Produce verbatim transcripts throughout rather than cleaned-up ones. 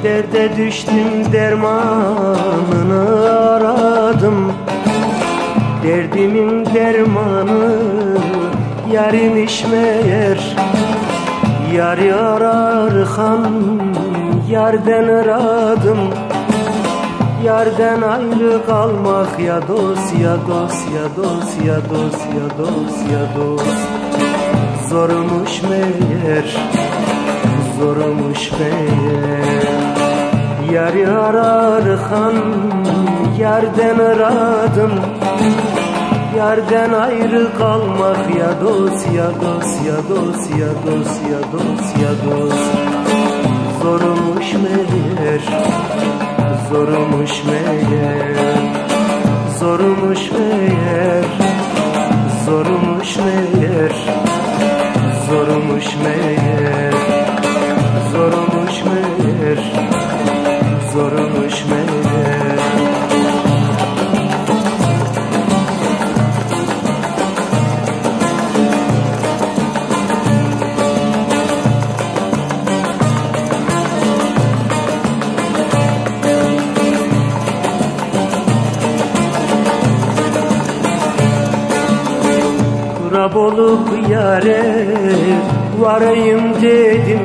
Derde düştüm, dermanını aradım. Derdimin dermanı yarımış meğer. Yar ararken yarden aradım. Yarden ayrı kalmak ya dost, ya dost, ya dost, ya dost, ya dost, ya dost. Zormuş meğer, zormuş meğer. Yar ararken yarden aradım. Yarden ayrı kalmak ya dost, ya dost, ya dost, ya dost, ya dost, ya dost. Zormuş meğer, zormuş meğer, zormuş meğer, zormuş meğer, zormuş meğer, zormuş meğer, zormuş meğer. Kurab olup yâre varayım dedim.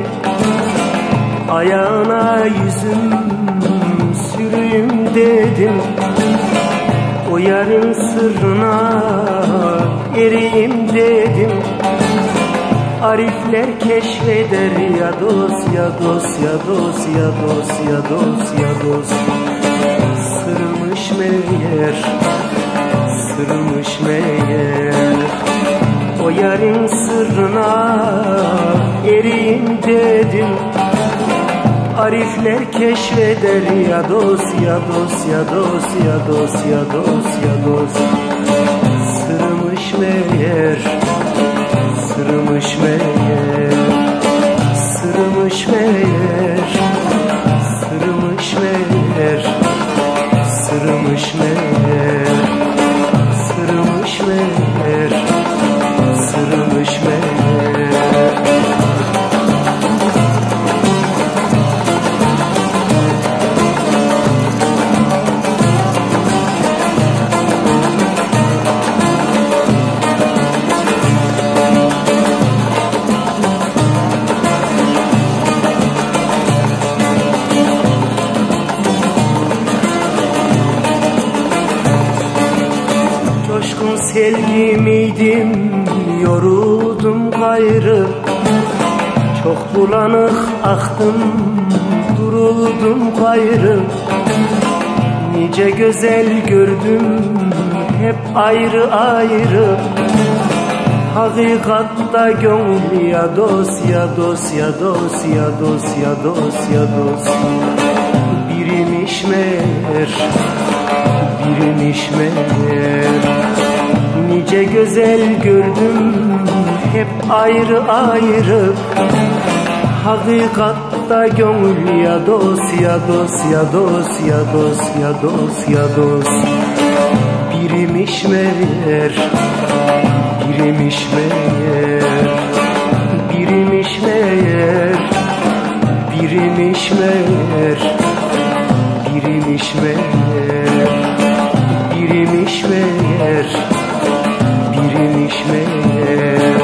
Ayağına yüzüm süreyim dedim. O yarın sırrına eriyim dedim. Arifler keşfeder ya dost, ya dost, ya dost, ya dost, ya dost, ya dost. Sırmış meğer, sırmış meğer. O yarın sırrına eriyim dedim. Arifler keşfeder ya dost, ya dost, ya dost, ya dost, ya dost, ya dost. Sırmış meğer, sırmış meğer, sırmış meğer, sırmış meğer, sırmış meğer, sırmış meğer, sırmış meğer. Coşkun sevgi miydim, yoruldum gayrı. Çok bulanık aktım, duruldum gayrı. Nice güzel gördüm, hep ayrı ayrı. Hakikatta gönül ya dost, ya dost, ya dost, ya dost, ya dost, ya dost. Birimiş meğer, birimiş meğer. Nice güzel gördüm, hep ayrı ayrı. Hakikatta gönül ya dost, ya dost, ya dost, ya dost, ya dost, ya dost. Birimiş meğer, birimiş meğer, birimiş meğer, birimiş meğer, birimiş meğer, birimiş meğer, birimiş meğer.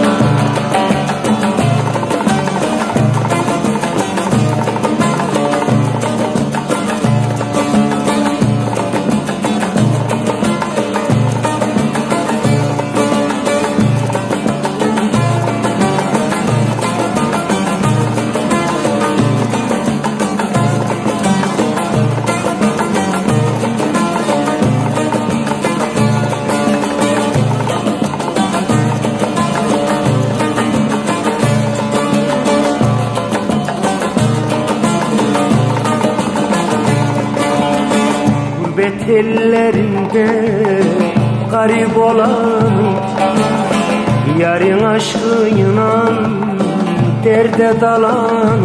Gurbet ellerinde garip olan, yarın aşkıyla derde dalan.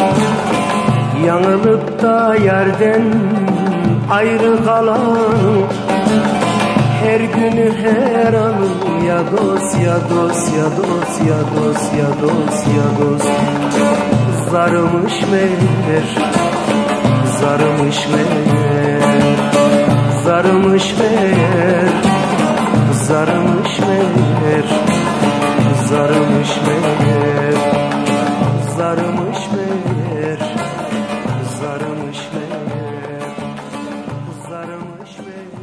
Yanılıp da yerden ayrı kalan, her günü her anı ya dost, ya dost, ya dost, ya dost, ya dost, ya dost. Zarımış meğer, zarımış meğer, zarımış meğer, zarımış meğer, zarımış meğer, zarımış meğer, zarımış meğer, zarımış meğer.